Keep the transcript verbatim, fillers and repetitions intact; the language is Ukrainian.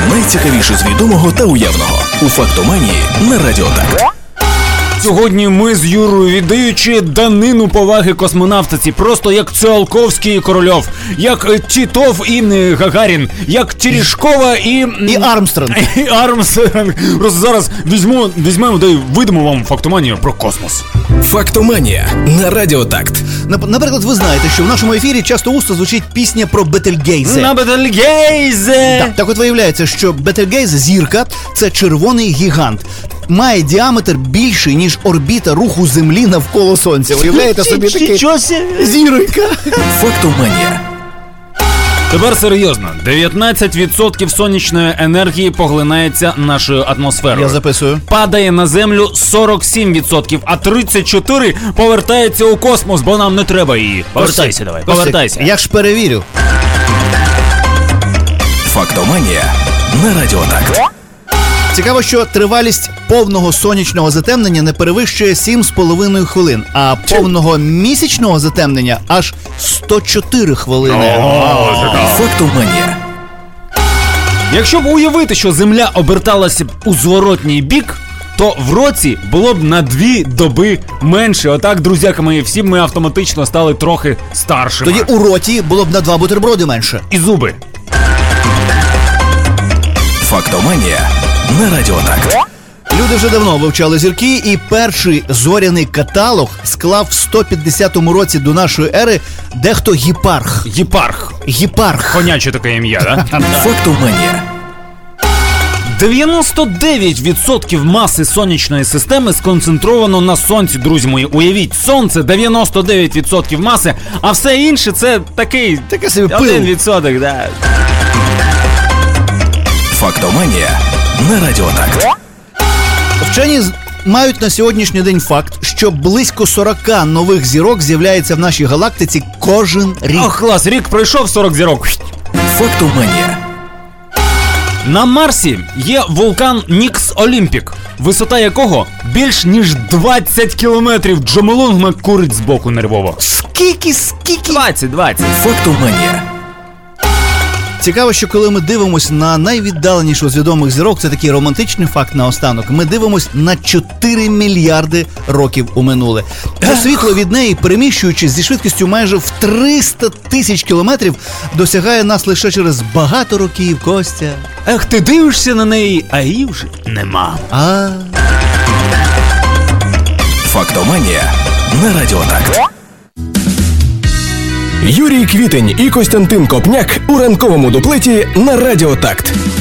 Найцікавіше з відомого та уявного у «Фактоманії» на Радіо Так. Сьогодні ми з Юрою, віддаючи данину поваги космонавтиці, просто як Циолковський і Корольов, як Тітов і Гагарін, як Терешкова і... І Армстронг. І Армстронг. Просто зараз візьмемо, візьмемо та й видамо вам фактоманію про космос. «Фактоманія» на Радіо Так. Наприклад, ви знаєте, що в нашому ефірі часто густо звучить пісня про Бетельгейзе. На Бетельгейзе! Так, так от виявляється, що Бетельгейзе, зірка, це червоний гігант. Має діаметр більший, ніж орбіта руху Землі навколо Сонця. Уявляєте собі такий зіронька? «Фактоманія». Тепер серйозно. дев'ятнадцять відсотків сонячної енергії поглинається нашою атмосферою. Я записую. Падає на Землю сорок сім відсотків, а тридцять чотири відсотки повертається у космос, бо нам не треба її. Повертайся давай, повертайся. Я ж перевірю. «Фактоманія» на Радіо Так. Цікаво, що тривалість повного сонячного затемнення не перевищує сім з половиною хвилин, а повного місячного затемнення аж сто чотири хвилини. «Фактоманія». Якщо б уявити, що Земля оберталася б у зворотній бік, то в році було б на дві доби менше. Отак, друзяки мої, всі ми автоматично стали трохи старшими. Тоді у роті було б на два бутерброди менше. І зуби. «Фактоманія» на Радіо Так. Люди вже давно вивчали зірки, і перший зоряний каталог склав в сто п'ятдесятому році до нашої ери дехто Гіпарх. Гіпарх. Гіпарх. Коняче таке ім'я, да? «Фактоманія». дев'яносто дев'ять відсотків маси сонячної системи сконцентровано на Сонці, друзі мої. Уявіть, Сонце дев'яносто дев'ять відсотків маси, а все інше це такий... Таке собі пил. Один відсоток, да. «Фактоманія» на Радіо Так. Вчені мають на сьогоднішній день факт, що близько сорок нових зірок з'являється в нашій галактиці кожен рік. Ох, клас, рік пройшов, сорок зірок. «Фактоманія». На Марсі є вулкан Нікс Олімпік, висота якого більш ніж двадцять кілометрів. Джомолунгма курить збоку нервово. Скільки, скільки? двадцять, двадцять. «Фактоманія». Цікаво, що коли ми дивимося на найвіддаленішу з відомих зірок, це такий романтичний факт наостанок, ми дивимося на чотири мільярди років у минуле. Бо світло від неї, переміщуючись зі швидкістю майже в триста тисяч кілометрів, досягає нас лише через багато років, Костя. Ех, ти дивишся на неї, а її вже нема. А... «Фактоманія» на Радіо Так. Юрій Квітень і Костянтин Копняк у ранковому дуплеті на Радіо Такт.